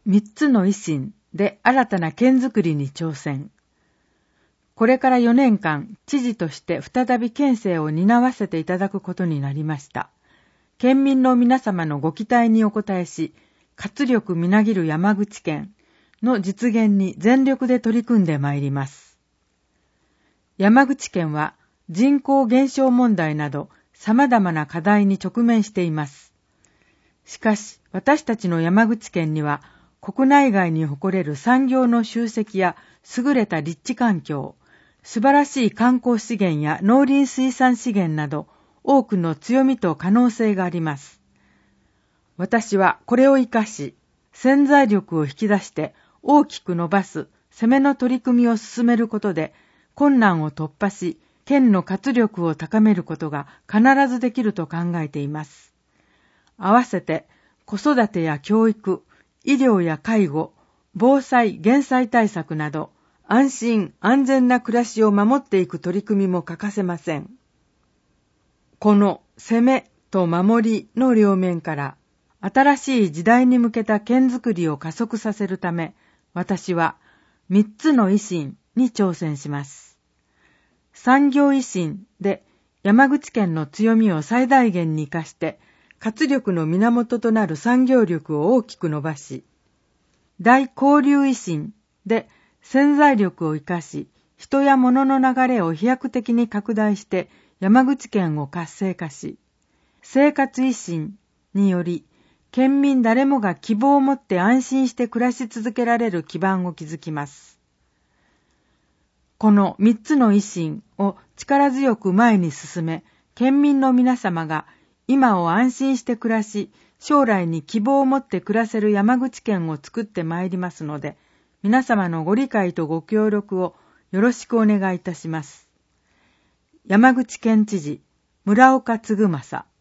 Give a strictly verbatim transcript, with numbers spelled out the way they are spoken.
三つの維新で新たな県づくりに挑戦。これからよねんかん、知事として再び県政を担わせていただくことになりました。県民の皆様のご期待にお応えし、活力みなぎる山口県の実現に全力で取り組んでまいります。山口県は人口減少問題など様々な課題に直面しています。しかし、私たちの山口県には国内外に誇れる産業の集積や優れた立地環境、素晴らしい観光資源や農林水産資源など多くの強みと可能性があります。私はこれを生かし、潜在力を引き出して大きく伸ばす攻めの取り組みを進めることで困難を突破し、県の活力を高めることが必ずできると考えています。合わせて子育てや教育、医療や介護、防災・減災対策など安心・安全な暮らしを守っていく取り組みも欠かせません。この攻めと守りの両面から新しい時代に向けた県づくりを加速させるため、私は三つの維新に挑戦します。産業維新で山口県の強みを最大限に生かして活力の源となる産業力を大きく伸ばし、大交流維新で潜在力を生かし、人や物の流れを飛躍的に拡大して山口県を活性化し、生活維新により県民誰もが希望を持って安心して暮らし続けられる基盤を築きます。この三つの維新を力強く前に進め、県民の皆様が今を安心して暮らし、将来に希望を持って暮らせる山口県を作ってまいりますので、皆様のご理解とご協力をよろしくお願いいたします。山口県知事、村岡嗣政。